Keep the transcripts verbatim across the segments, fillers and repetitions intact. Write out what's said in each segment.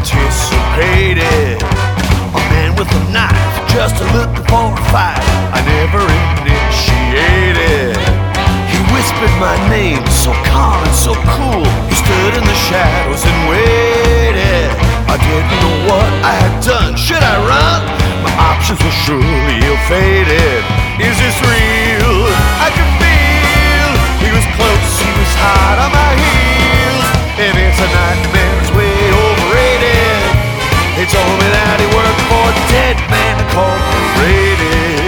anticipated. A man with a knife, just looking for a fight. I never initiated. He whispered my name, so calm and so cool. He stood in the shadows and waited. I didn't know what I had done. Should I run? My options were surely ill-fated. Is this real? I could feel he was close, he was hot on my heels. If it's a nightmare, it's way overrated. He told me that he worked for Dead Man Incorporated.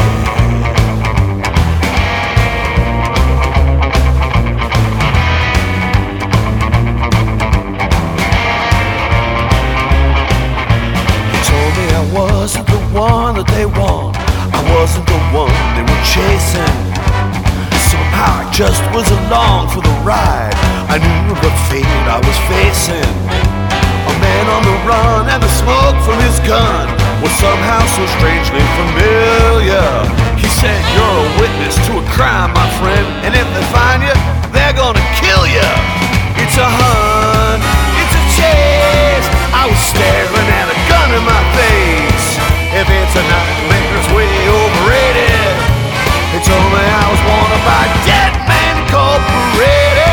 He told me I wasn't the one that they want. I wasn't the one they were chasing. Somehow I just was along for the ride. I knew the fate I was facing. A man on the run and the smoke from his gun was somehow so strangely familiar. He said, you're a witness to a crime, my friend, and if they find you, they're gonna kill you. It's a hunt, it's a chase. I was staring at a gun in my face. If it's a nightmare, it's way overrated. He told me I was wanted by Dead Man Incorporated.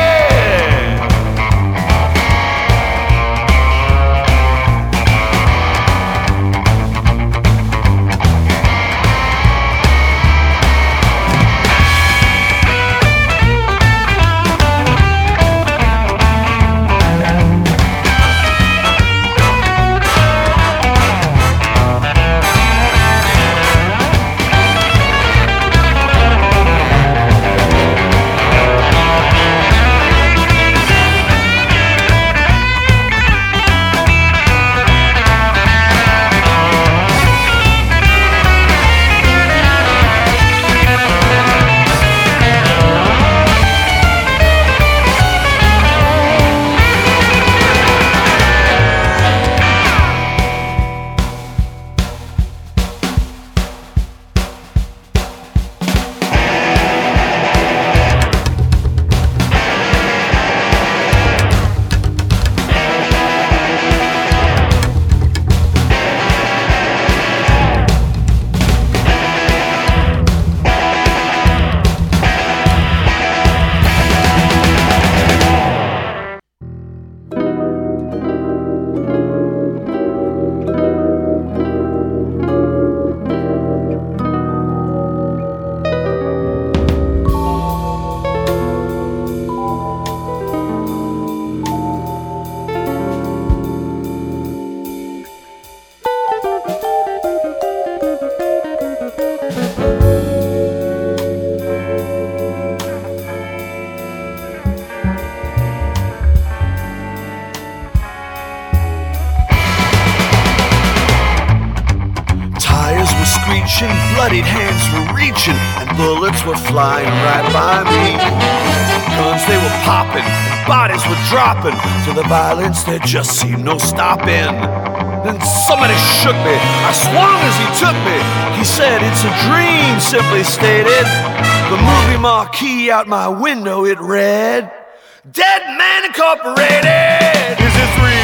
Bloodied hands were reaching and bullets were flying right by me. Guns they were popping, bodies were dropping. To the violence there just seemed no stopping. Then somebody shook me, I swung as he took me. He said it's a dream, simply stated. The movie marquee out my window it read, Dead Man Incorporated. Is this real?